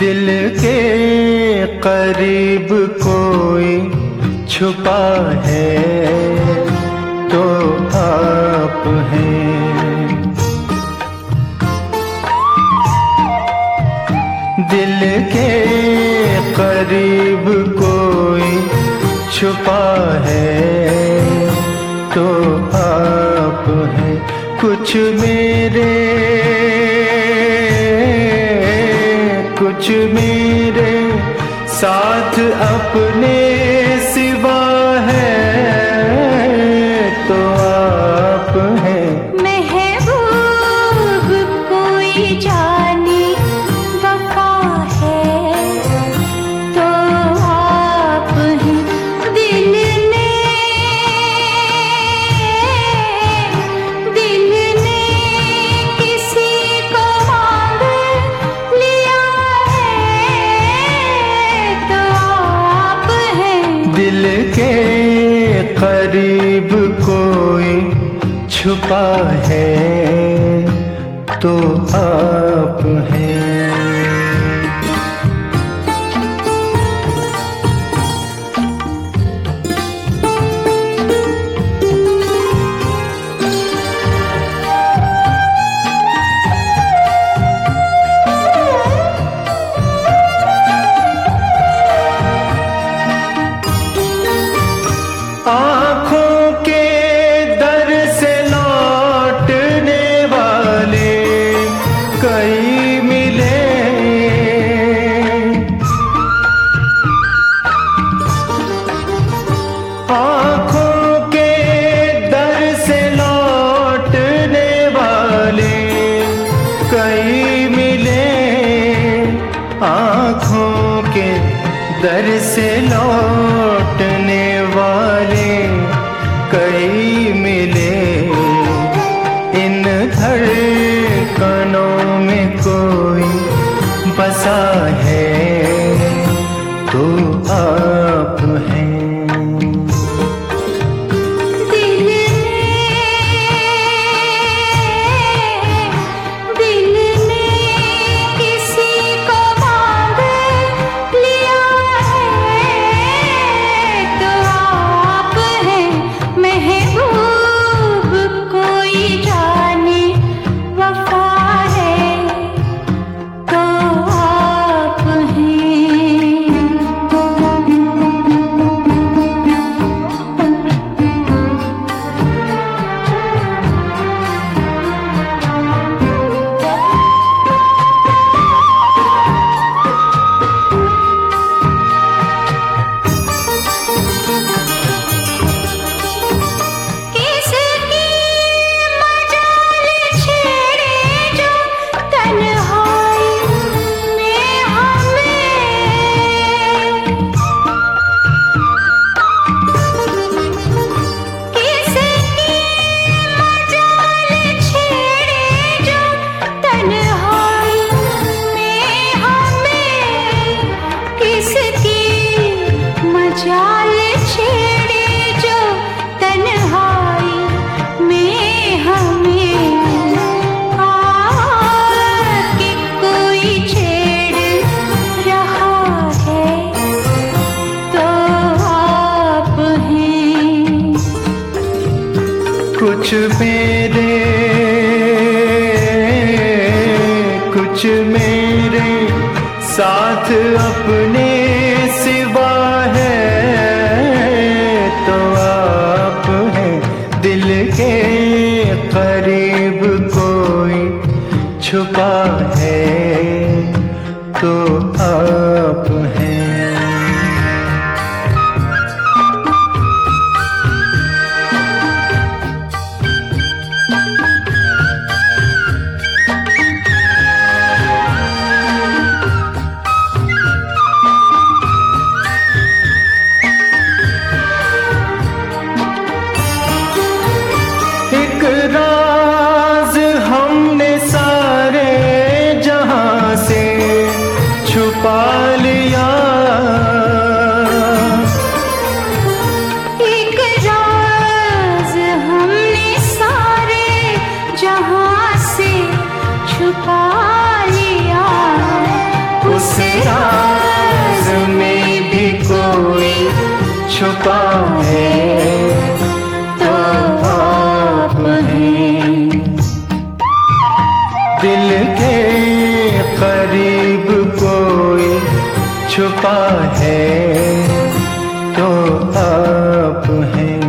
दिल के करीब कोई छुपा है तो आप हैं। दिल के करीब कोई छुपा है तो आप हैं। कुछ मेरे साथ अपने सिवा है तो आप हैं। महबूब कोई जाने वफा है तो आप हैं। दिल ने किसी को मांग लिया है तो आप हैं। दिल के करीब कोई छुपा है तो आप हैं। आँखों के दर से लौटने वाले कई मिले। आँखों के दर से लौटने वाले कई मिले। आँखों के दर से लौटने वाले कई मिले। इन धड़कनों में कोई बसा है तो आप हैं। जाल छेड़े जो तन्हाई में हमें आके कोई छेड़ रहा है तो आप हैं। कुछ मेरे साथ अपने सिवा है तो आप हैं। दिल के करीब कोई छुपा है तो आप हैं। राज हमने सारे जहां से छुपा लिया। एक राज हमने सारे जहां से छुपा लिया। उस राज में भी कोई छुपा है तो आप हैं। दिल के करीब कोई छुपा है तो आप हैं।